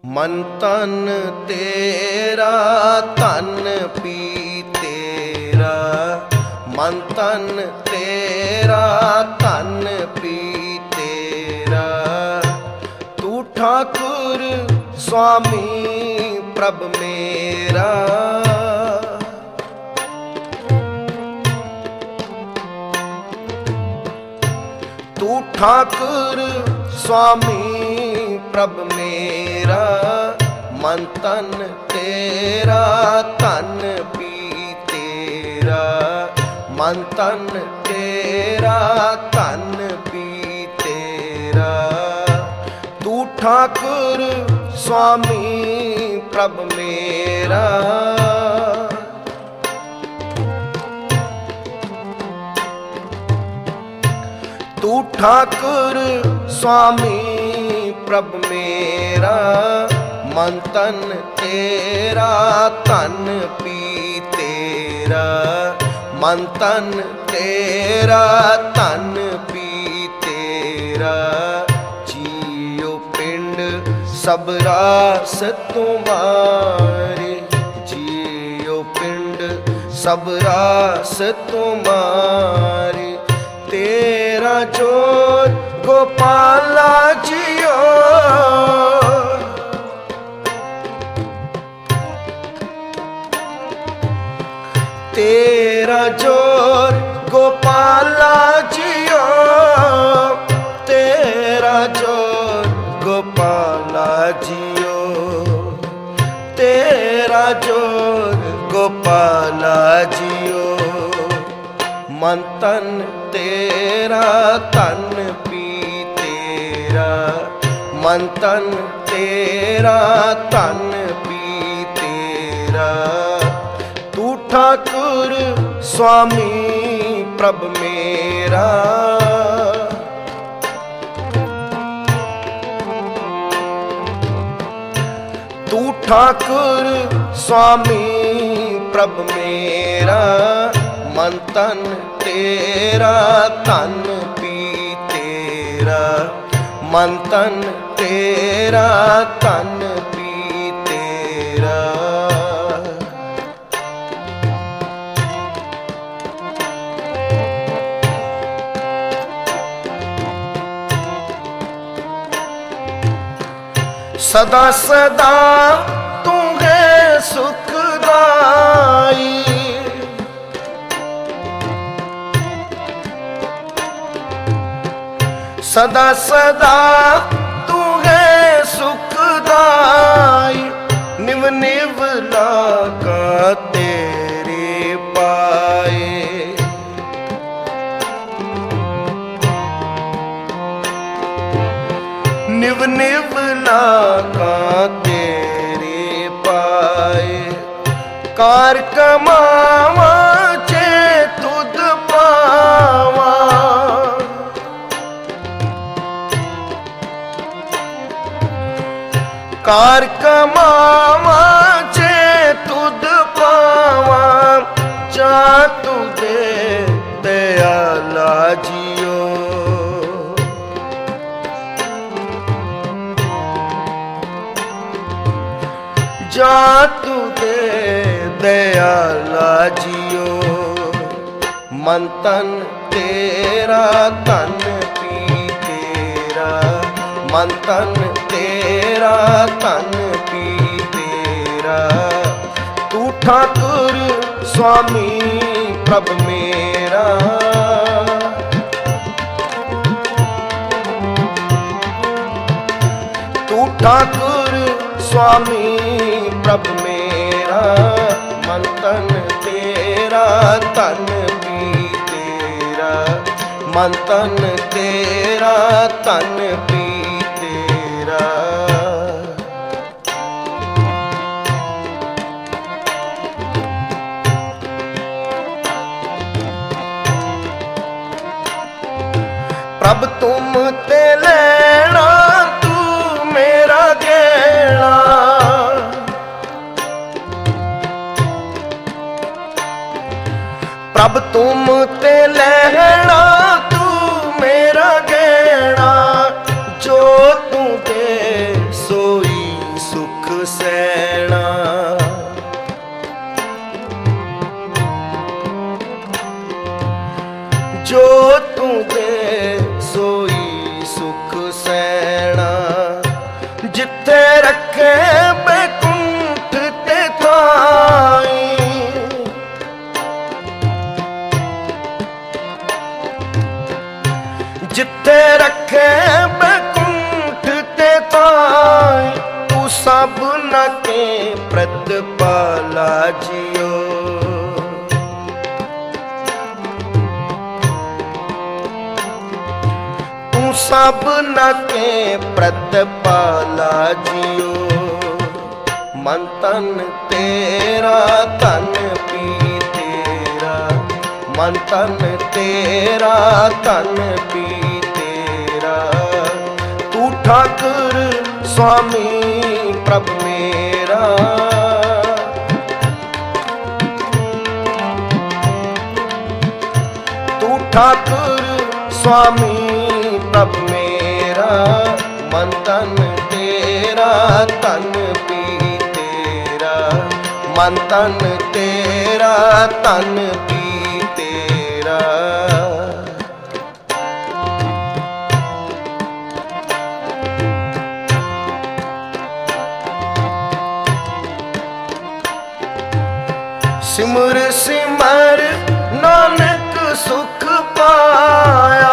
ਮਨ ਤਨ ਤੇਰਾ ਧਨ ਪੀ ਤੇਰਾ, ਮਨ ਤਨ ਤੇਰਾ ਧਨ ਪੀ ਤੇਰਾ। ਤੂੰ ਠਾਕੁਰ ਸੁਆਮੀ ਪ੍ਰਭ ਮੇਰਾ, ਤੂੰ ਠਾਕੁਰ ਸੁਆਮੀ ਪ੍ਰਭ ਮੇਰਾ। ਮਨ ਤਨ ਤੇਰਾ ਧਨ ਪੀ ਤੇਰਾ, ਮਨ ਤਨ ਤੇਰਾ ਧਨ ਪੀ ਤੇਰਾ। ਤੂੰ ਠਾਕੁਰ ਸੁਆਮੀ ਪ੍ਰਭ ਮੇਰਾ। ਤੂੰ ਠਾਕੁਰ ਸੁਆਮੀ ਪ੍ਰਭ ਮੇਰਾ। ਮਨ ਤਨ ਤੇਰਾ ਧਨ ਪੀ ਤੇਰਾ, ਮਨ ਤਨ ਤੇਰਾ ਧਨ ਪੀ ਤੇਰਾ। ਜੀਉ ਪਿੰਡ ਸਭ ਰਾਸ ਤੁਮਾਰੇ, ਜੀਉ ਪਿੰਡ ਸਭ ਰਾਸ ਤੁਮਾਰੇ। ਤੇਰਾ ਜੋਰ ਗੋਪਾਲਾ ਜੀਓ, ਤੇਰਾ ਜੋਰ ਗੋਪਾਲਾ ਜੀਓ, ਤੇਰਾ ਜੋਰ ਗੋਪਾਲਾ ਜੀਓ, ਤੇਰਾ ਜੋਰ ਗੋਪਾਲਾ ਜੀਓ। ਮਨ ਤਨ ਤੇਰਾ ਧਨ ਪੀ ਤੇਰਾ, ਮਨ ਤਨ ਤੇਰਾ ਧਨ ਪੀ ਤੇਰਾ। ਤੂੰ ਠਾਕੁਰ ਸੁਆਮੀ ਪ੍ਰਭ ਮੇਰਾ। ਤੂੰ ਠਾਕੁਰ ਸੁਆਮੀ ਪ੍ਰਭ ਮੇਰਾ। ਮਨ ਤਨ ਤੇਰਾ ਧਨ ਪੀ ਤੇਰਾ, ਮਨ ਤਨ ਤੇਰਾ ਧਨ ਪੀ ਤੇਰਾ। ਸਦਾ ਸਦਾ ਤੂੰ ਹੈ ਸੁਖਦਾਈ, ਸਦਾ ਸਦਾ ਤੂੰ ਹੈ ਸੁਖਦਾਈ। ਨਿਵ ਨਿਵ ਲਾਗਾ ਤੇਰੇ ਪਾਏ, ਨਿਵ ਨਿਵ ਲਾਗਾ ਤੇਰੇ ਪਾਏ। ਕਾਰ ਕਮਾਵਾਂ ਚੇ ਤੁਧ ਪਾਵਾਂ, ਕਾਰ ਕਮਾਵਾਂ ਚੇ ਤੁਧ ਪਾਵਾਂ। ਜਾ ਤੂੰ ਦੇ ਦਇਆਲਾ ਜੀਓ, ਜਾ ਤੂੰ ਦੇ ਦਇਆਲਾ ਜੀਓ। ਮਨ ਤਨ ਤੇਰਾ ਧਨ ਪੀ ਤੇਰਾ, ਮਨ ਤਨ ਤੇਰਾ ਧਨ ਪੀ ਤੇਰਾ। ਤੂੰ ਠਾਕੁਰ ਸੁਆਮੀ ਪ੍ਰਭ ਮੇਰਾ। ਤੂੰ ਠਾਕੁਰ ਸੁਆਮੀ ਪ੍ਰਭ ਮੇਰਾ। ਮਨ ਤਨ ਤੇਰਾ ਧਨ ਪੀ ਤੇਰਾ, ਮਨ ਤਨ ਤੇਰਾ ਧਨ ਪੀ ਤੇਰਾ। ਪ੍ਰਭ ਤੁਮ ਤੇ ਲੈਣਾ ਤੂੰ ਮੇਰਾ ਗਹਿਣਾ, ਪ੍ਰਭ ਤੁਮ ਤੇ ਲੈਣਾ ਤੂੰ ਮੇਰਾ ਗਹਿਣਾ। जिथे रखे बैकुंठ ते थाई, जिथे रखे बैकुंठ ते थाई, तू सब न के प्रतिपाला जियो। तू सब न के प्रतिपाला जियो। मन तन तेरा तन पी तेरा, मन तन तेरा तन पी तेरा। तू ठाकुर स्वामी प्रभ मेरा, तू ठाकुर स्वामी प्रभ मेरा। मन तन तेरा तन पी तेरा, मन तन तेरा तन पी तेरा। सिमर सिमर नानक सुख पाया,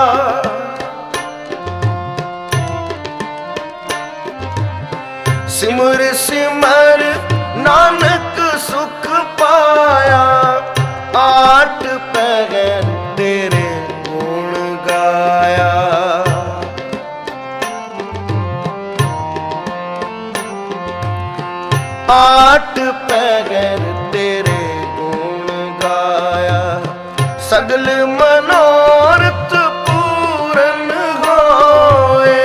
सिमर सिमर नानक सुख पाया। आठ पैर तेरे गुण गाया, आठ पैर तेरे गुण गाया। सगल मनोरथ पूरन होए,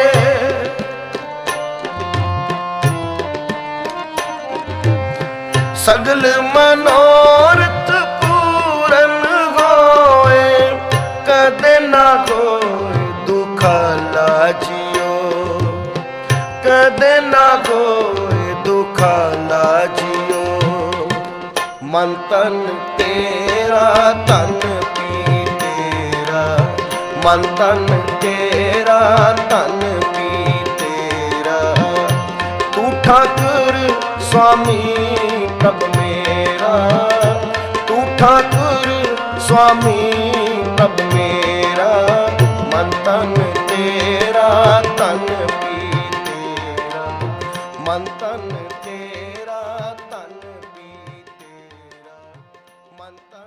सगल मनोरथ पूरन होए। कदे ना होए दुखाला जियो, कदे ना होए दुखाला जियो। मन तन तेरा तन पी तेरा, मन तन तेरा तन पी तेरा। तू ठाकुर स्वामी प्रभ मेरा, तू ठाकुर स्वामी प्रभ मेरा। मन तन तेरा तन पी तेरा, मन तन तेरा तन पी तेरा। मन तन